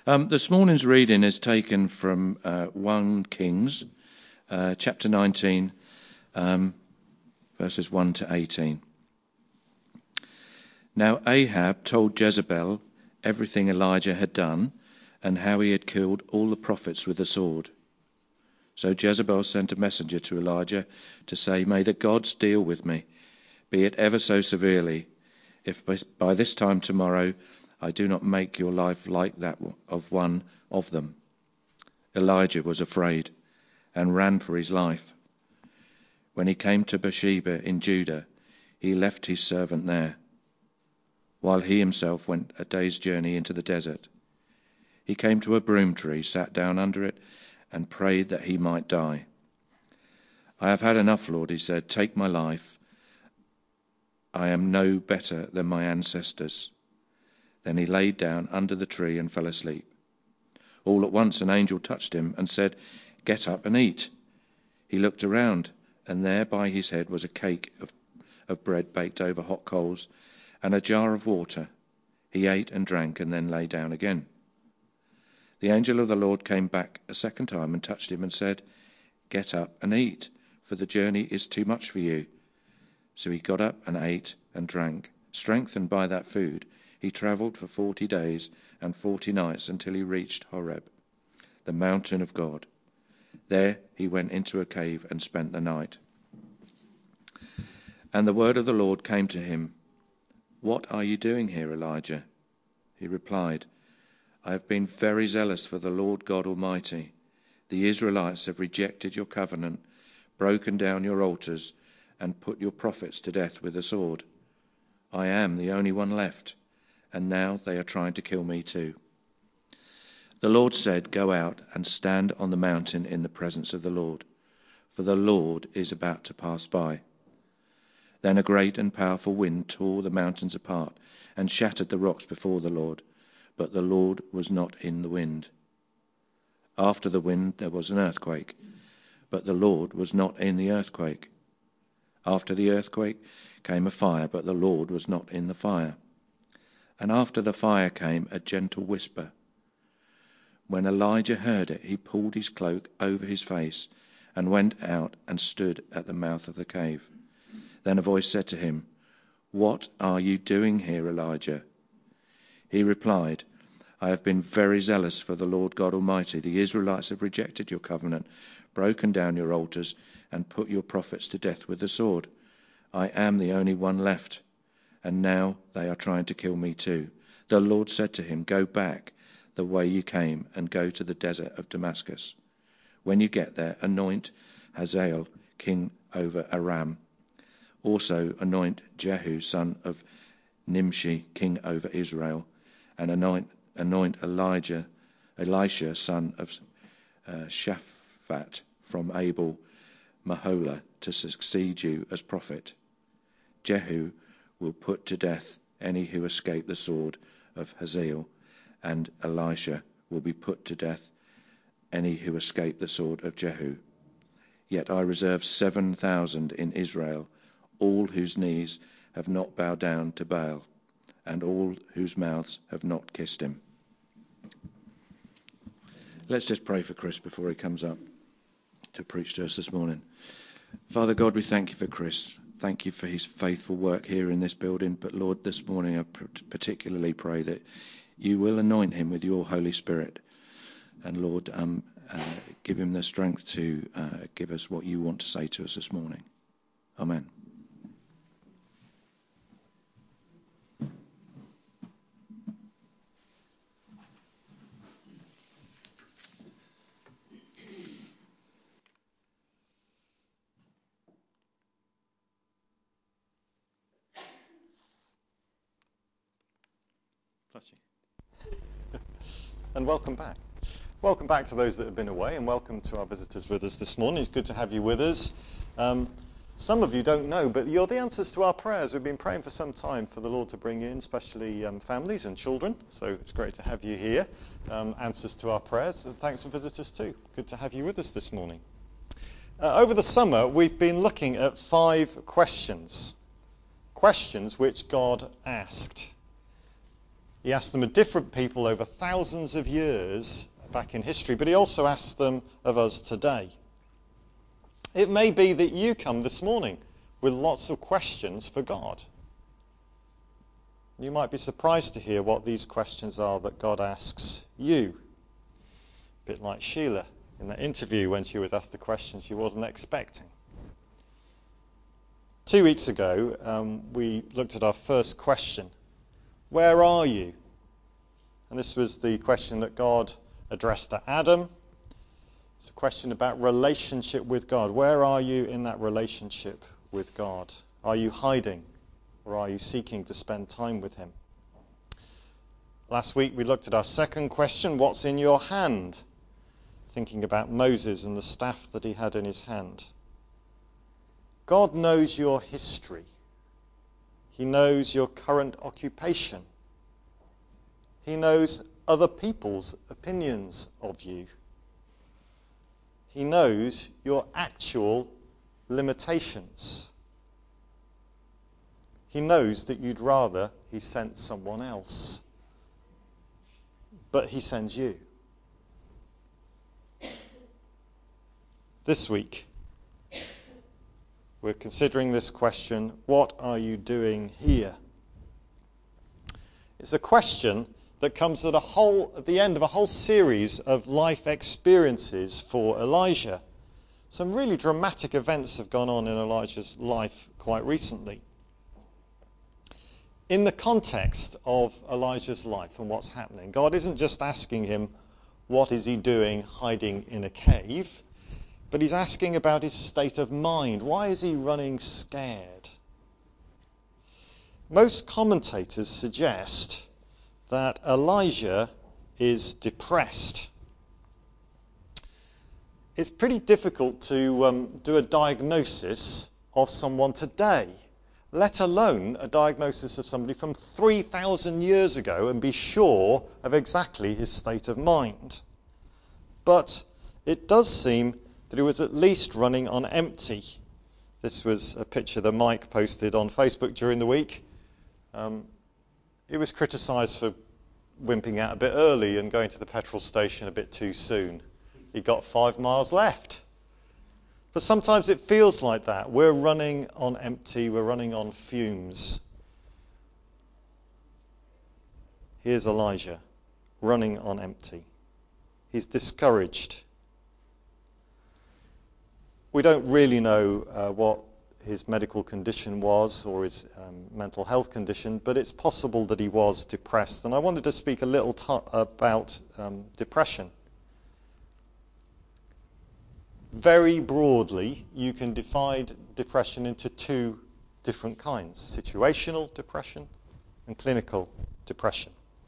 This morning's reading is taken from 1 Kings, chapter 19, verses 1 to 18. Now Ahab told Jezebel everything Elijah had done and how he had killed all the prophets with the sword. So Jezebel sent a messenger to Elijah to say, "May the gods deal with me, be it ever so severely, if by this time tomorrow I do not make your life like that of one of them." Elijah was afraid and ran for his life. When he came to Beersheba in Judah, he left his servant there, while he himself went a day's journey into the desert. He came to a broom tree, sat down under it, and prayed that he might die. "I have had enough, Lord," he said. "Take my life. I am no better than my ancestors." Then he laid down under the tree and fell asleep. All at once an angel touched him and said, "Get up and eat." He looked around, and there by his head was a cake of bread baked over hot coals and a jar of water. He ate and drank and then lay down again. The angel of the Lord came back a second time and touched him and said, "Get up and eat, for the journey is too much for you." So he got up and ate and drank. Strengthened by that food, he travelled for 40 days and 40 nights until he reached Horeb, the mountain of God. There he went into a cave and spent the night. And the word of the Lord came to him, "What are you doing here, Elijah?" He replied, "I have been very zealous for the Lord God Almighty. The Israelites have rejected your covenant, broken down your altars, and put your prophets to death with the sword. I am the only one left, and now they are trying to kill me too." The Lord said, "Go out and stand on the mountain in the presence of the Lord, for the Lord is about to pass by." Then a great and powerful wind tore the mountains apart and shattered the rocks before the Lord, but the Lord was not in the wind. After the wind there was an earthquake, but the Lord was not in the earthquake. After the earthquake came a fire, but the Lord was not in the fire. And after the fire came a gentle whisper. When Elijah heard it, he pulled his cloak over his face and went out and stood at the mouth of the cave. Then a voice said to him, "What are you doing here, Elijah?" He replied, "I have been very zealous for the Lord God Almighty. The Israelites have rejected your covenant, broken down your altars, and put your prophets to death with the sword. I am the only one left, and now they are trying to kill me too." The Lord said to him, "Go back the way you came and go to the desert of Damascus. When you get there, anoint Hazael king over Aram. Also anoint Jehu son of Nimshi king over Israel, and anoint Elisha son of Shaphat from Abel Mahola to succeed you as prophet. Jehu will put to death any who escape the sword of Hazael, and Elisha will be put to death any who escape the sword of Jehu. Yet I reserve 7,000 in Israel, all whose knees have not bowed down to Baal, and all whose mouths have not kissed him." Let's just pray for Chris before he comes up to preach to us this morning. Father God, we thank you for Chris. Thank you for his faithful work here in this building. But Lord, this morning I particularly pray that you will anoint him with your Holy Spirit. And Lord, give him the strength to give us what you want to say to us this morning. Amen. Bless you. And welcome back. Welcome back to those that have been away, and welcome to our visitors with us this morning. It's good to have you with us. Some of you don't know, but you're the answers to our prayers. We've been praying for some time for the Lord to bring in, especially families and children. So it's great to have you here. Answers to our prayers. And thanks for visitors too. Good to have you with us this morning. Over the summer, we've been looking at 5 questions. Questions which God asked. He asked them of different people over thousands of years back in history, but he also asked them of us today. It may be that you come this morning with lots of questions for God. You might be surprised to hear what these questions are that God asks you. A bit like Sheila in that interview when she was asked the question she wasn't expecting. 2 weeks ago, we looked at our first question. Where are you? And this was the question that God addressed to Adam. It's a question about relationship with God. Where are you in that relationship with God? Are you hiding, or are you seeking to spend time with him? Last week we looked at our second question, what's in your hand? Thinking about Moses and the staff that he had in his hand. God knows your history. He knows your current occupation. He knows other people's opinions of you. He knows your actual limitations. He knows that you'd rather he sent someone else. But he sends you. This week, we're considering this question, what are you doing here? It's a question that comes at the end of a whole series of life experiences for Elijah. Some really dramatic events have gone on in Elijah's life quite recently. In the context of Elijah's life and what's happening, God isn't just asking him, what is he doing hiding in a cave? But he's asking about his state of mind. Why is he running scared? Most commentators suggest that Elijah is depressed. It's pretty difficult to do a diagnosis of someone today, let alone a diagnosis of somebody from 3,000 years ago and be sure of exactly his state of mind. But it does seem that he was at least running on empty. This was a picture that Mike posted on Facebook during the week. He was criticised for wimping out a bit early and going to the petrol station a bit too soon. He got 5 miles left. But sometimes it feels like that. We're running on empty, we're running on fumes. Here's Elijah, running on empty. He's discouraged. We don't really know what his medical condition was or his mental health condition, but it's possible that he was depressed. And I wanted to speak a little about depression. Very broadly, you can divide depression into 2 different kinds, situational depression and clinical depression.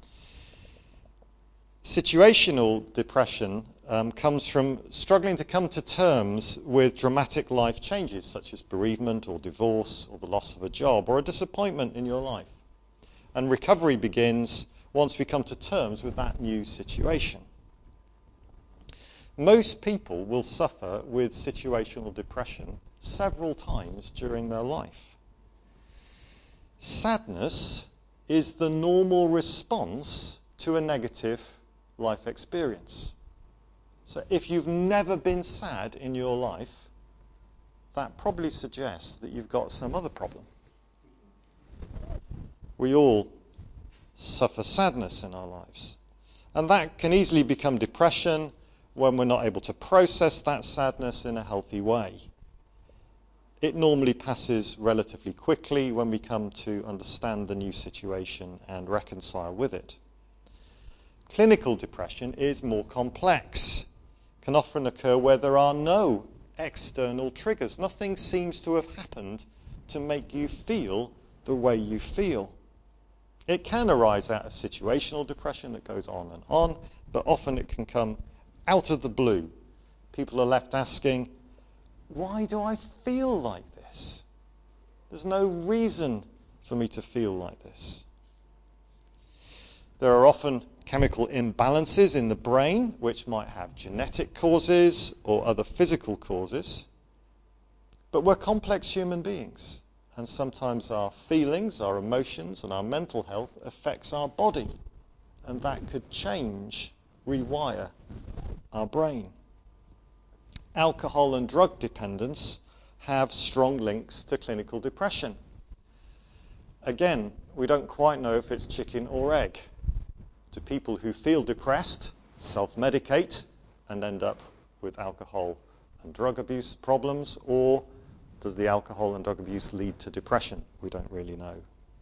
Situational depression comes from struggling to come to terms with dramatic life changes such as bereavement or divorce or the loss of a job or a disappointment in your life. And recovery begins once we come to terms with that new situation. Most people will suffer with situational depression several times during their life. Sadness is the normal response to a negative life experience. So if you've never been sad in your life, that probably suggests that you've got some other problem. We all suffer sadness in our lives. And that can easily become depression when we're not able to process that sadness in a healthy way. It normally passes relatively quickly when we come to understand the new situation and reconcile with it. Clinical depression is more complex. It can often occur where there are no external triggers. Nothing seems to have happened to make you feel the way you feel. It can arise out of situational depression that goes on, but often it can come out of the blue. People are left asking, why do I feel like this? There's no reason for me to feel like this. There are often chemical imbalances in the brain, which might have genetic causes or other physical causes. But we're complex human beings, And sometimes our feelings, our emotions, and our mental health affects our body. And that could change, rewire our brain. Alcohol and drug dependence have strong links to clinical depression. Again, we don't quite know if it's chicken or egg. Do people who feel depressed self-medicate and end up with alcohol and drug abuse problems, or does the alcohol and drug abuse lead to depression? We don't really know.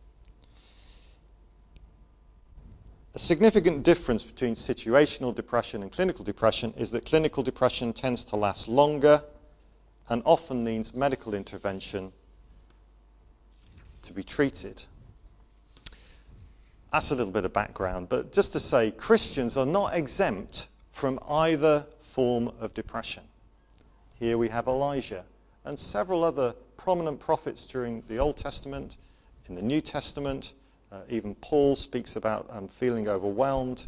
A significant difference between situational depression and clinical depression is that clinical depression tends to last longer and often needs medical intervention to be treated. That's a little bit of background, but just to say, Christians are not exempt from either form of depression. Here we have Elijah and several other prominent prophets during the Old Testament, in the New Testament. Even Paul speaks about feeling overwhelmed.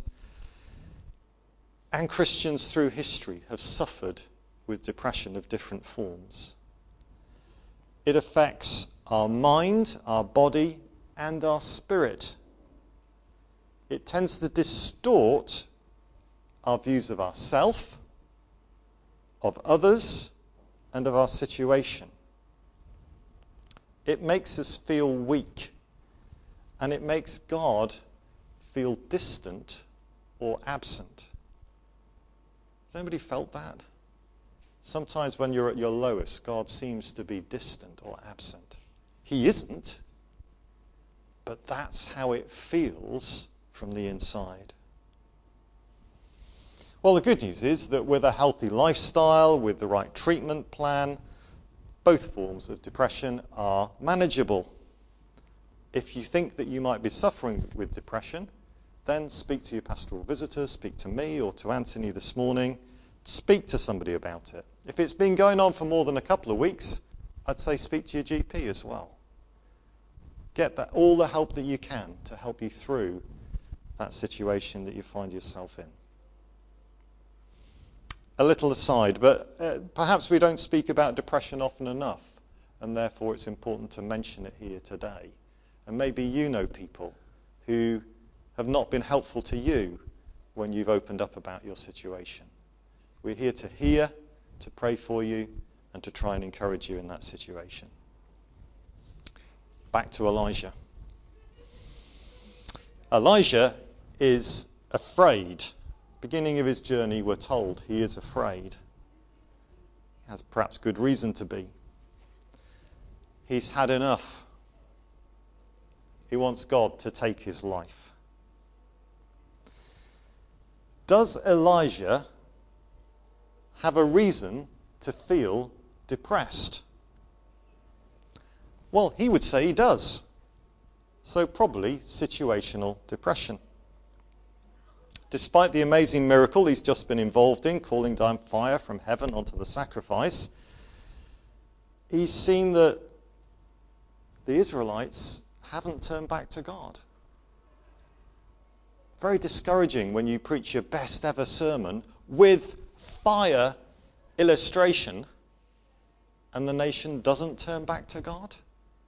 And Christians through history have suffered with depression of different forms. It affects our mind, our body, and our spirit. It tends to distort our views of ourselves, of others, and of our situation. It makes us feel weak, and it makes God feel distant or absent. Has anybody felt that? Sometimes when you're at your lowest, God seems to be distant or absent. He isn't, but that's how it feels from the inside. Well, the good news is that with a healthy lifestyle, with the right treatment plan, both forms of depression are manageable. If you think that you might be suffering with depression, then speak to your pastoral visitor, speak to me or to Anthony this morning, speak to somebody about it. If it's been going on for more than a couple of weeks, I'd say speak to your GP as well. Get all the help that you can to help you through that situation that you find yourself in. A little aside, but perhaps we don't speak about depression often enough, and therefore it's important to mention it here today. And maybe you know people who have not been helpful to you when you've opened up about your situation. We're here to hear, to pray for you, and to try and encourage you in that situation. Back to Elijah. Elijah is afraid. Beginning of his journey, we're told he is afraid. He has perhaps good reason to be. He's had enough. He wants God to take his life. Does Elijah have a reason to feel depressed? Well, he would say he does. So probably situational depression. Despite the amazing miracle he's just been involved in, calling down fire from heaven onto the sacrifice, he's seen that the Israelites haven't turned back to God. Very discouraging when you preach your best ever sermon with fire illustration and the nation doesn't turn back to God.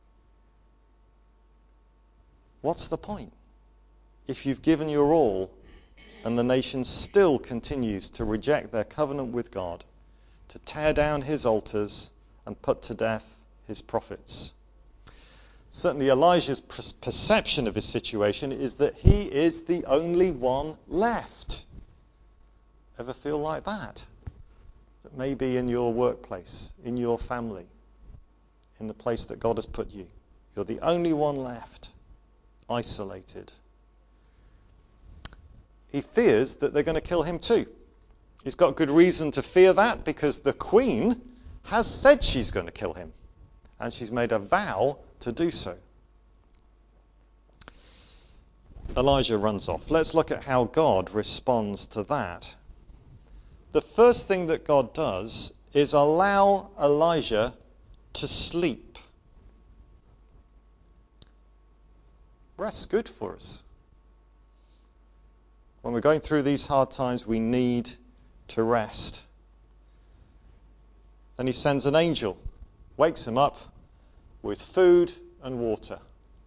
What's the point? If you've given your all and the nation still continues to reject their covenant with God, to tear down his altars and put to death his prophets. Certainly Elijah's perception of his situation is that he is the only one left. Ever feel like that? That maybe in your workplace, in your family, in the place that God has put you, you're the only one left, isolated. He fears that they're going to kill him too. He's got good reason to fear that because the queen has said she's going to kill him. And she's made a vow to do so. Elijah runs off. Let's look at how God responds to that. The first thing that God does is allow Elijah to sleep. Rest's good for us. When we're going through these hard times, we need to rest. Then he sends an angel, wakes him up with food and water.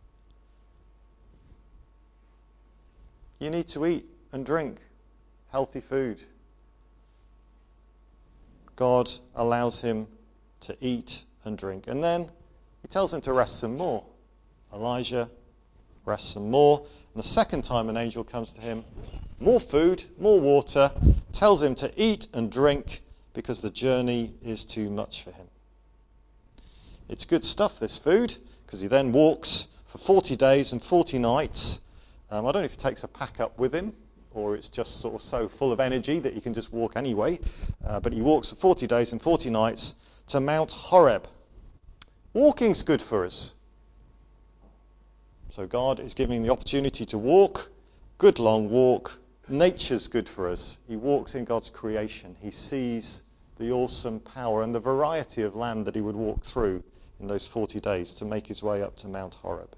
You need to eat and drink healthy food. God allows him to eat and drink. And then he tells him to rest some more. Elijah rests some more. And the second time an angel comes to him, more food, more water, tells him to eat and drink because the journey is too much for him. It's good stuff, this food, because he then walks for 40 days and 40 nights. I don't know if he takes a pack up with him, or it's just sort of so full of energy that he can just walk anyway. But he walks for 40 days and 40 nights to Mount Horeb. Walking's good for us. So God is giving the opportunity to walk, good long walk. Nature's good for us. He walks in God's creation. He sees the awesome power and the variety of land that he would walk through in those 40 days to make his way up to Mount Horeb.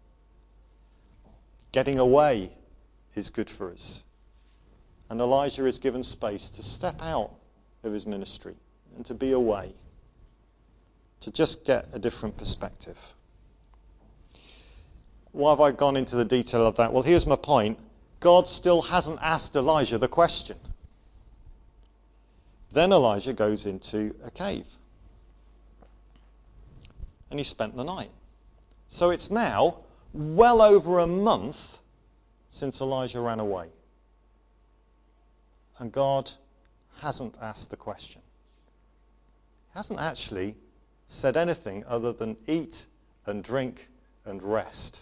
Getting away is good for us. And Elijah is given space to step out of his ministry and to be away, to just get a different perspective. Why have I gone into the detail of that? Well, here's my point. God still hasn't asked Elijah the question. Then Elijah goes into a cave. And he spent the night. So it's now well over a month since Elijah ran away. And God hasn't asked the question. He hasn't actually said anything other than eat and drink and rest.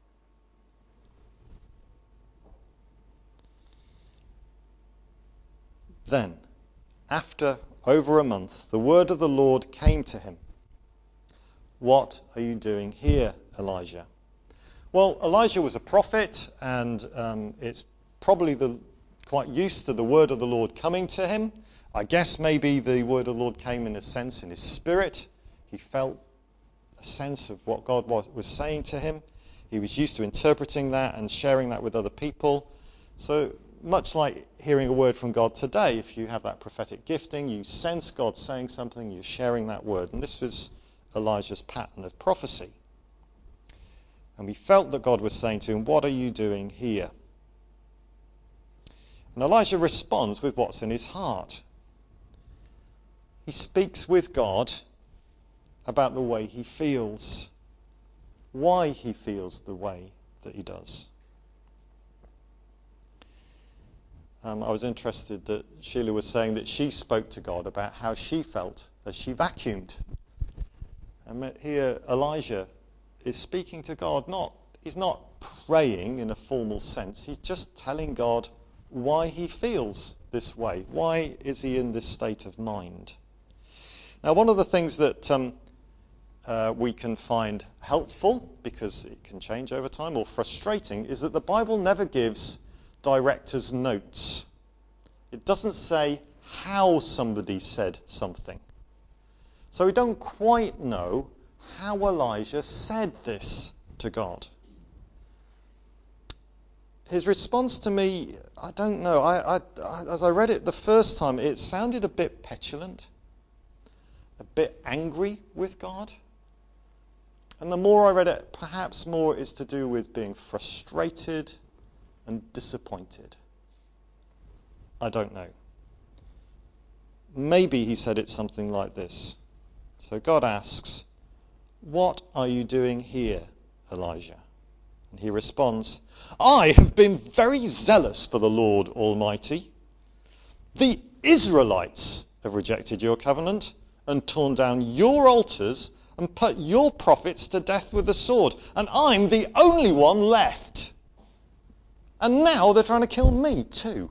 Then, after over a month, the word of the Lord came to him. What are you doing here, Elijah? Well, Elijah was a prophet, and it's probably quite used to the word of the Lord coming to him. I guess maybe the word of the Lord came in a sense in his spirit. He felt a sense of what God was saying to him. He was used to interpreting that and sharing that with other people. So much like hearing a word from God today, if you have that prophetic gifting, you sense God saying something, you're sharing that word. And this was Elijah's pattern of prophecy. And we felt that God was saying to him, what are you doing here? And Elijah responds with what's in his heart. He speaks with God about the way he feels, why he feels the way that he does. I was interested that Sheila was saying that she spoke to God about how she felt as she vacuumed. And here Elijah is speaking to God. He's not praying in a formal sense. He's just telling God why he feels this way. Why is he in this state of mind? Now, one of the things that we can find helpful, because it can change over time, or frustrating, is that the Bible never gives director's notes. It doesn't say how somebody said something. So we don't quite know how Elijah said this to God. His response to me, I don't know. I as I read it the first time, it sounded a bit petulant, a bit angry with God. And the more I read it, perhaps more is to do with being frustrated and disappointed. I don't know. Maybe he said it something like this. So God asks, what are you doing here, Elijah? And he responds, I have been very zealous for the Lord Almighty. The Israelites have rejected your covenant and torn down your altars and put your prophets to death with the sword. And I'm the only one left. And now they're trying to kill me too.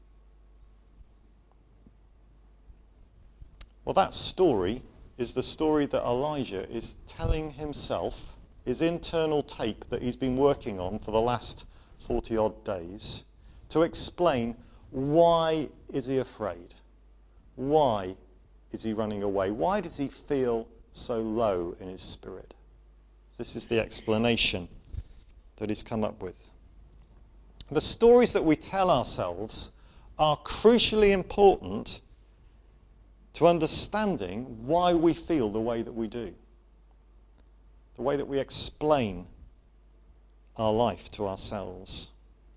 Well, that story is the story that Elijah is telling himself, his internal tape that he's been working on for the last 40-odd days, to explain why is he afraid? Why is he running away? Why does he feel so low in his spirit? This is the explanation that he's come up with. The stories that we tell ourselves are crucially important to understanding why we feel the way that we do. the way that we explain our life to ourselves.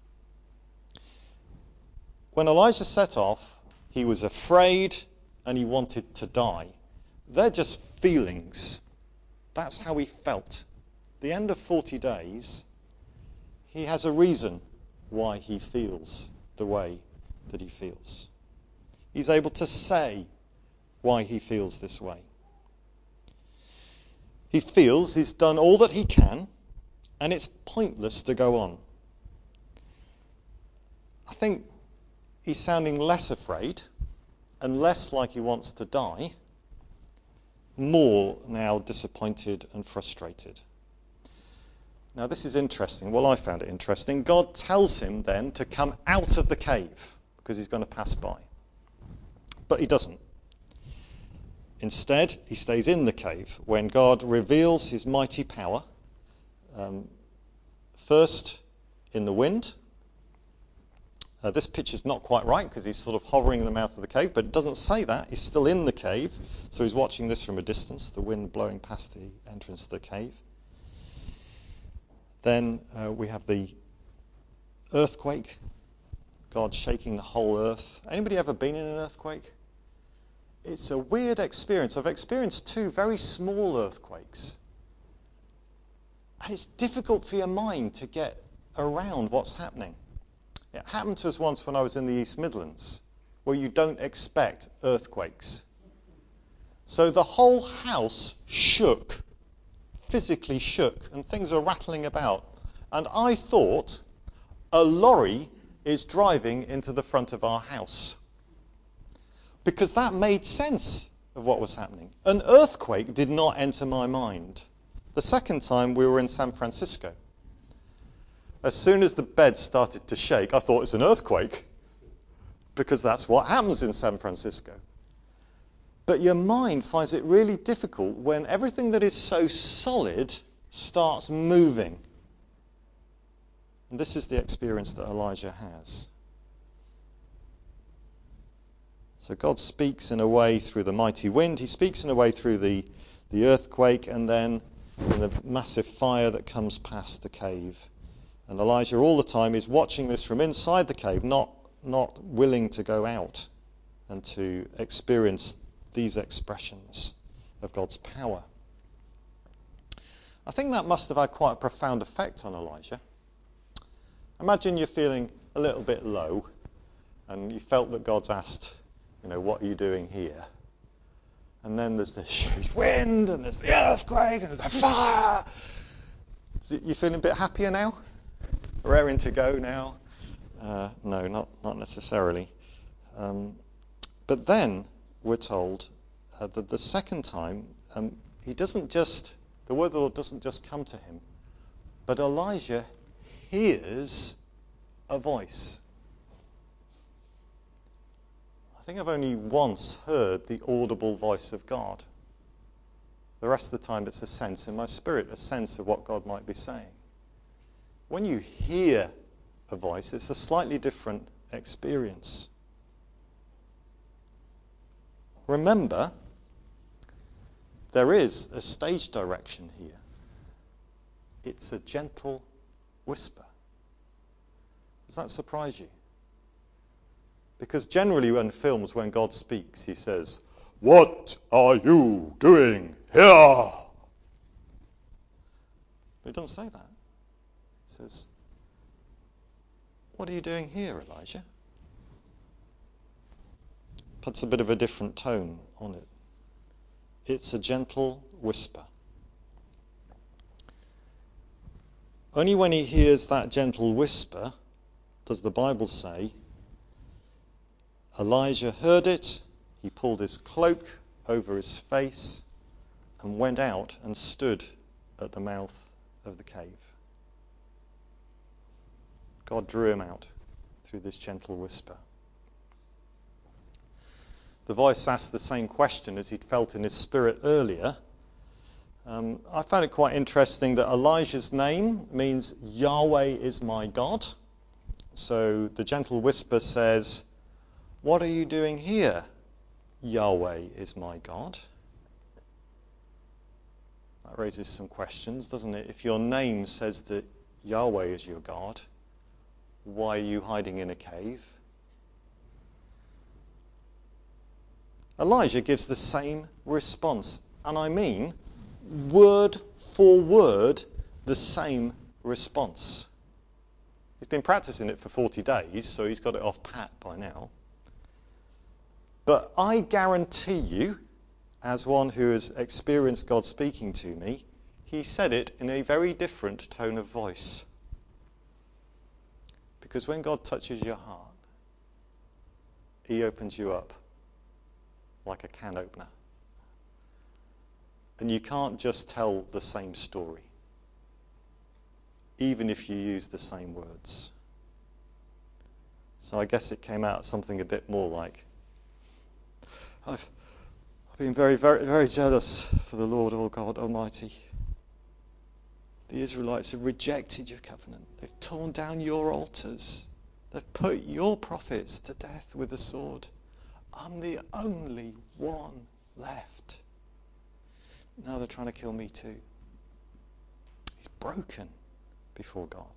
When Elijah set off, he was afraid and he wanted to die. They're just feelings. That's how he felt. At the end of 40 days, he has a reason why he feels the way that he feels. He's able to say why he feels this way. He feels he's done all that he can, and it's pointless to go on. I think he's sounding less afraid and less like he wants to die, more now disappointed and frustrated. Now this is interesting. Well, I found it interesting. God tells him then to come out of the cave because he's going to pass by. But he doesn't. Instead, he stays in the cave when God reveals his mighty power. First, in the wind. This picture's not quite right because he's sort of hovering in the mouth of the cave, but it doesn't say that. He's still in the cave, so he's watching this from a distance, the wind blowing past the entrance to the cave. Then we have the earthquake, God shaking the whole earth. Anybody ever been in an earthquake? It's a weird experience. I've experienced 2 very small earthquakes. And it's difficult for your mind to get around what's happening. It happened to us once when I was in the East Midlands, where you don't expect earthquakes. So the whole house shook, physically shook, and things are rattling about. And I thought a lorry is driving into the front of our house. Because that made sense of what was happening. An earthquake did not enter my mind. The second time we were in San Francisco. As soon as the bed started to shake, I thought it's an earthquake. Because that's what happens in San Francisco. But your mind finds it really difficult when everything that is so solid starts moving. And this is the experience that Elijah has. So God speaks in a way through the mighty wind. He speaks in a way through the earthquake, and then in the massive fire that comes past the cave. And Elijah all the time is watching this from inside the cave, not willing to go out and to experience these expressions of God's power. I think that must have had quite a profound effect on Elijah. Imagine you're feeling a little bit low and you felt that God's asked, what are you doing here? And then there's this huge wind and there's the earthquake and there's the fire. You feeling a bit happier now? Raring to go now? No, not necessarily. But then we're told that the second time, the word of the Lord doesn't just come to him, but Elijah hears a voice. I think I've only once heard the audible voice of God. The rest of the time it's a sense in my spirit, a sense of what God might be saying. When you hear a voice, it's a slightly different experience. Remember, there is a stage direction here. It's a gentle whisper. Does that surprise you? Because generally in films, when God speaks, he says, "What are you doing here?" But he doesn't say that. He says, "What are you doing here, Elijah?" Puts a bit of a different tone on it. It's a gentle whisper. Only when he hears that gentle whisper does the Bible say, Elijah heard it, he pulled his cloak over his face and went out and stood at the mouth of the cave. God drew him out through this gentle whisper. The voice asked the same question as he'd felt in his spirit earlier. I found it quite interesting that Elijah's name means Yahweh is my God. So the gentle whisper says, "What are you doing here? Yahweh is my God." That raises some questions, doesn't it? If your name says that Yahweh is your God, why are you hiding in a cave? Elijah gives the same response, and I mean word for word the same response. He's been practicing it for 40 days, so he's got it off pat by now. But I guarantee you, as one who has experienced God speaking to me, he said it in a very different tone of voice. Because when God touches your heart, he opens you up like a can opener. And you can't just tell the same story, even if you use the same words. So I guess it came out something a bit more like, I've been very, very, very jealous for the Lord, oh God Almighty. The Israelites have rejected your covenant. They've torn down your altars. They've put your prophets to death with the sword. I'm the only one left. Now they're trying to kill me too. He's broken before God.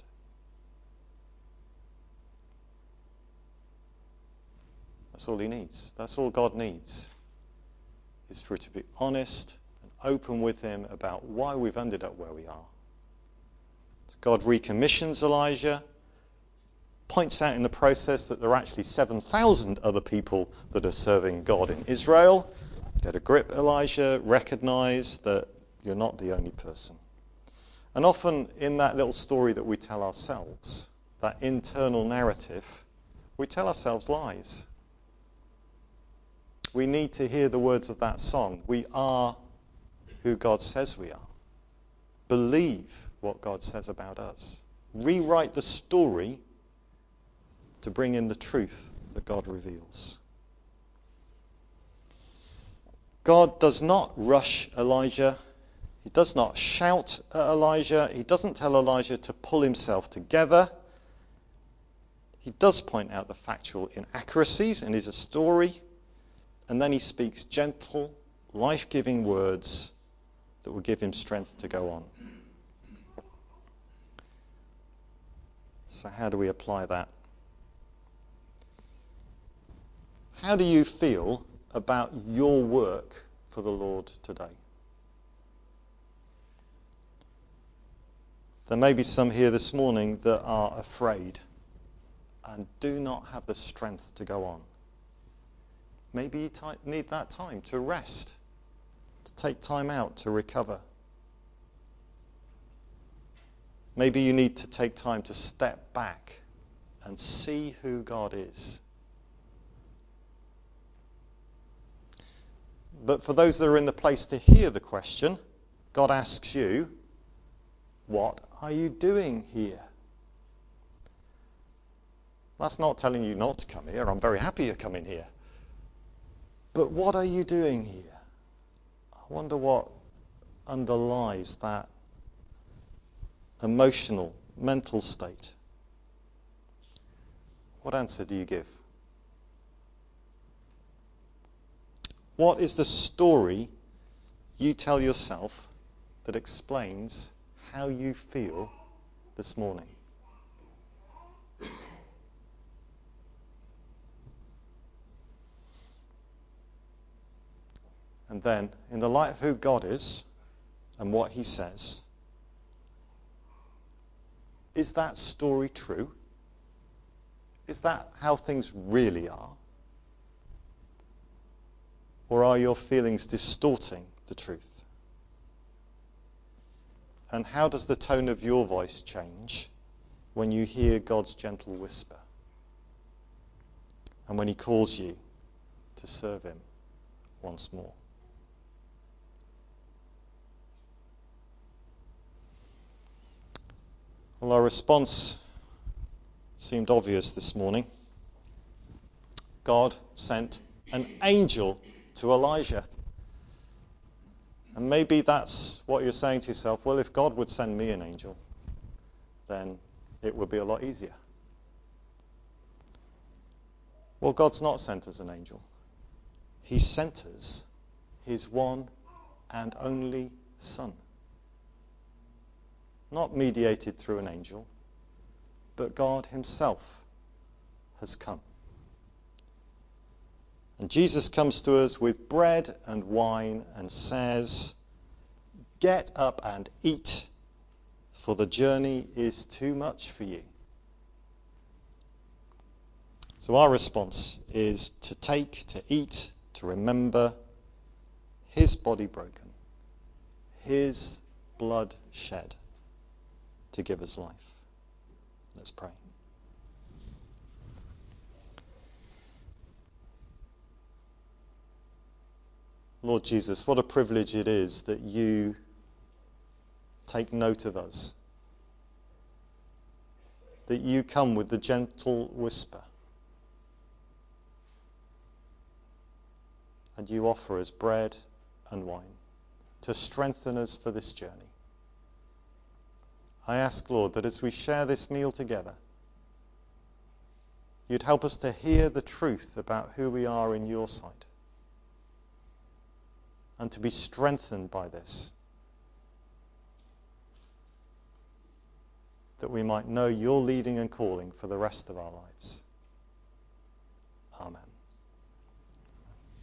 That's all he needs. That's all God needs, is for it to be honest and open with him about why we've ended up where we are. God recommissions Elijah, points out in the process that there are actually 7,000 other people that are serving God in Israel. Get a grip, Elijah, recognize that you're not the only person. And often in that little story that we tell ourselves, that internal narrative, we tell ourselves lies. We need to hear the words of that song. We are who God says we are. Believe what God says about us. Rewrite the story to bring in the truth that God reveals. God does not rush Elijah. He does not shout at Elijah. He doesn't tell Elijah to pull himself together. He does point out the factual inaccuracies in his story, and then he speaks gentle, life-giving words that will give him strength to go on. So how do we apply that? How do you feel about your work for the Lord today? There may be some here this morning that are afraid and do not have the strength to go on. Maybe you need that time to rest, to take time out to recover. Maybe you need to take time to step back and see who God is. But for those that are in the place to hear the question, God asks you, what are you doing here? That's not telling you not to come here. I'm very happy you're coming here. But what are you doing here? I wonder what underlies that emotional, mental state. What answer do you give? What is the story you tell yourself that explains how you feel this morning? And then, in the light of who God is and what he says, is that story true? Is that how things really are? Or are your feelings distorting the truth? And how does the tone of your voice change when you hear God's gentle whisper? And when he calls you to serve him once more? Well, our response seemed obvious this morning. God sent an angel to Elijah. And maybe that's what you're saying to yourself, well, if God would send me an angel, then it would be a lot easier. Well, God's not sent us an angel. He sent us his one and only Son. not mediated through an angel, but God himself has come. And Jesus comes to us with bread and wine and says, "Get up and eat, for the journey is too much for you." So our response is to take, to eat, to remember his body broken, his blood shed to give us life. Let's pray. Lord Jesus, what a privilege it is that you take note of us, that you come with the gentle whisper, and you offer us bread and wine to strengthen us for this journey. I ask, Lord, that as we share this meal together, you'd help us to hear the truth about who we are in your sight, and to be strengthened by this, that we might know your leading and calling for the rest of our lives. Amen.